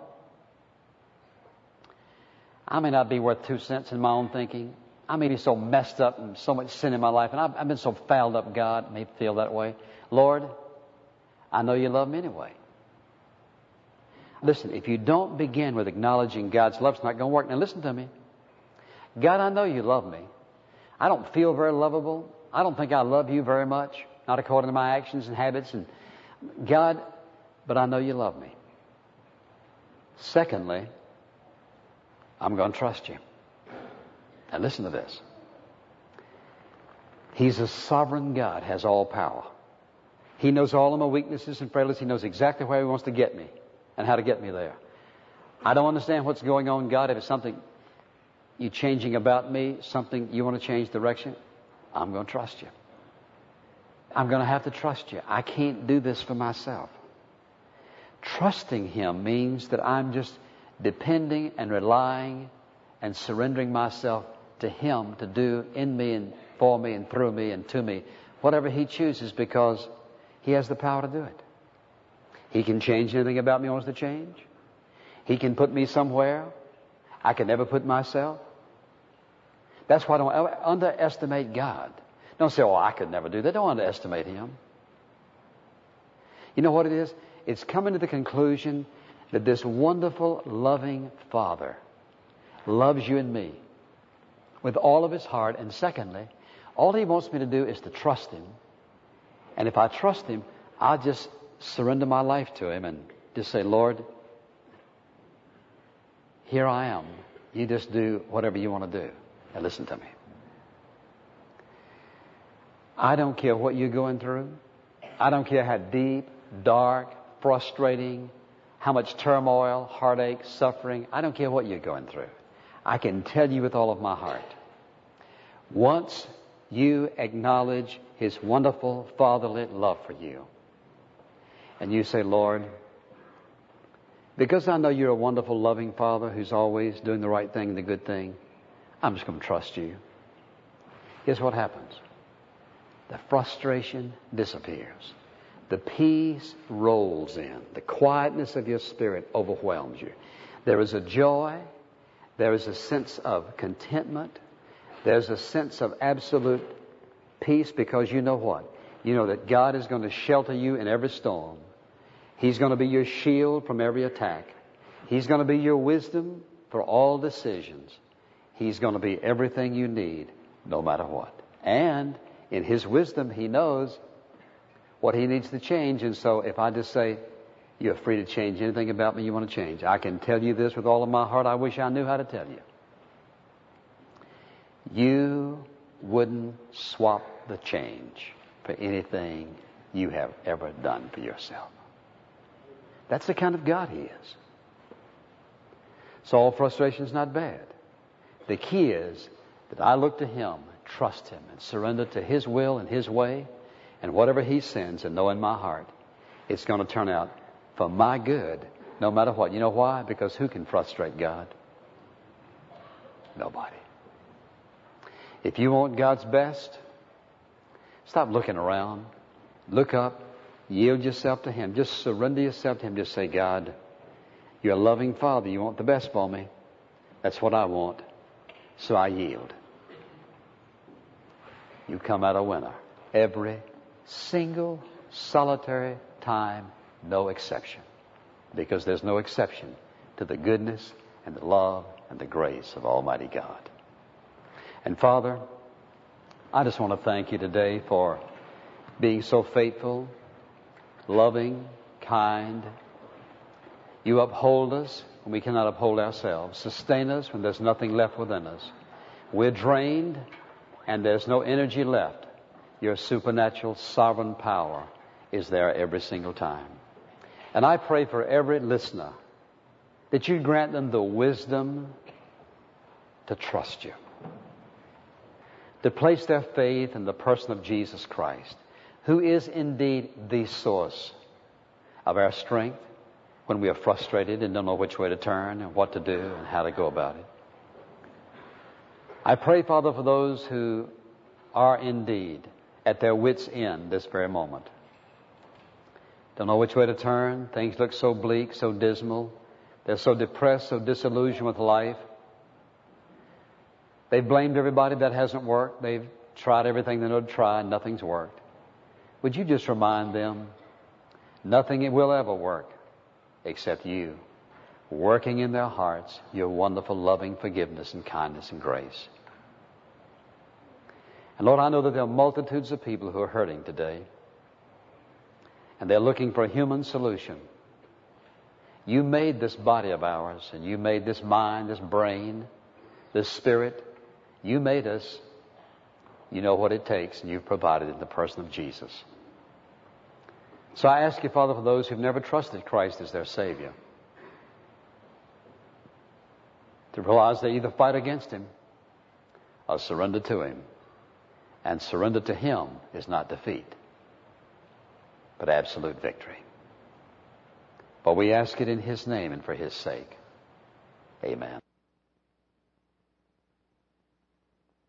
I may not be worth 2 cents in my own thinking. I may be so messed up and so much sin in my life, and I've been so fouled up, God may feel that way. Lord, I know you love me anyway. Listen, if you don't begin with acknowledging God's love, it's not going to work. Now listen to me. God, I know you love me. I don't feel very lovable. I don't think I love you very much, not according to my actions and habits. And God, but I know you love me. Secondly, I'm going to trust you. Now listen to this. He's a sovereign God, has all power. He knows all of my weaknesses and frailties. He knows exactly where He wants to get me and how to get me there. I don't understand what's going on, God. If it's something you're changing about me, something you want to change direction, I'm going to trust you. I'm going to have to trust you. I can't do this for myself. Trusting Him means that I'm just depending and relying and surrendering myself to Him to do in me and for me and through me and to me whatever He chooses, because He has the power to do it. He can change anything about me He wants to change. He can put me somewhere I can never put myself. That's why I don't underestimate God. Don't say, oh, I could never do that. Don't underestimate Him. You know what it is? It's coming to the conclusion that this wonderful, loving Father loves you and me with all of His heart. And secondly, all He wants me to do is to trust Him. And if I trust Him, I'll just surrender my life to Him and just say, Lord, here I am. You just do whatever you want to do. Now listen to me. I don't care what you're going through. I don't care how deep, dark, frustrating, how much turmoil, heartache, suffering. I don't care what you're going through. I can tell you with all of my heart. Once you acknowledge His wonderful fatherly love for you, and you say, Lord, because I know you're a wonderful, loving Father who's always doing the right thing and the good thing, I'm just going to trust you. Here's what happens. The frustration disappears. The peace rolls in. The quietness of your spirit overwhelms you. There is a joy. There is a sense of contentment. There's a sense of absolute peace, because you know what? You know that God is going to shelter you in every storm. He's going to be your shield from every attack. He's going to be your wisdom for all decisions. He's going to be everything you need, no matter what. And in His wisdom, He knows what He needs to change. And so if I just say, you're free to change anything about me you want to change, I can tell you this with all of my heart. I wish I knew how to tell you. You wouldn't swap the change for anything you have ever done for yourself. That's the kind of God He is. So all frustration is not bad. The key is that I look to Him, trust Him, and surrender to His will and His way, and whatever He sends, and know in my heart it's going to turn out for my good, no matter what. You know why? Because who can frustrate God? Nobody. If you want God's best, stop looking around. Look up. Yield yourself to Him. Just surrender yourself to Him. Just say, God, you're a loving Father. You want the best for me. That's what I want. So I yield. You come out a winner. Every single solitary time, no exception. Because there's no exception to the goodness and the love and the grace of Almighty God. And Father, I just want to thank You today for being so faithful, loving, kind. You uphold us when we cannot uphold ourselves. Sustain us when there's nothing left within us. We're drained and there's no energy left. Your supernatural sovereign power is there every single time. And I pray for every listener that You grant them the wisdom to trust You, to place their faith in the person of Jesus Christ, who is indeed the source of our strength when we are frustrated and don't know which way to turn and what to do and how to go about it. I pray, Father, for those who are indeed at their wits' end this very moment. Don't know which way to turn. Things look so bleak, so dismal. They're so depressed, so disillusioned with life. They've blamed everybody. That hasn't worked. They've tried everything they know to try, and nothing's worked. Would you just remind them, nothing will ever work except you working in their hearts your wonderful loving forgiveness and kindness and grace. And Lord, I know that there are multitudes of people who are hurting today, and they're looking for a human solution. You made this body of ours, and you made this mind, this brain, this spirit. You made us. You know what it takes, and you've provided it in the person of Jesus. So I ask you, Father, for those who've never trusted Christ as their Savior, to realize they either fight against Him or surrender to Him. And surrender to Him is not defeat, but absolute victory. But we ask it in His name and for His sake. Amen.